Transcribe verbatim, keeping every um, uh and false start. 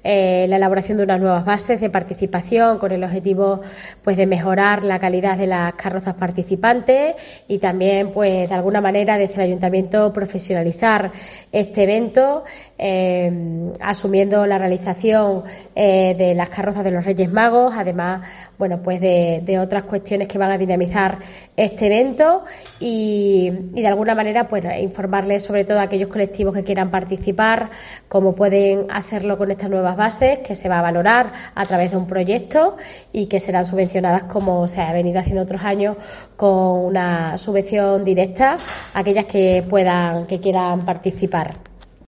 eh, la elaboración de unas nuevas bases de participación con el objetivo pues de mejorar la calidad de las carrozas participantes y también pues de alguna manera desde el Ayuntamiento profesionalizar este evento, eh, asumiendo la realización eh, de las carrozas de los Reyes Magos, además bueno pues de, de otras cuestiones que van a dinamizar este evento y, y de alguna manera pues informarles sobre todo a aquellos colectivos que quieran participar cómo pueden hacerlo con estas nuevas bases que se va a valorar a través de un proyecto y que serán subvencionadas como se ha venido haciendo otros años con una subvención directa a aquellas que puedan que quieran participar.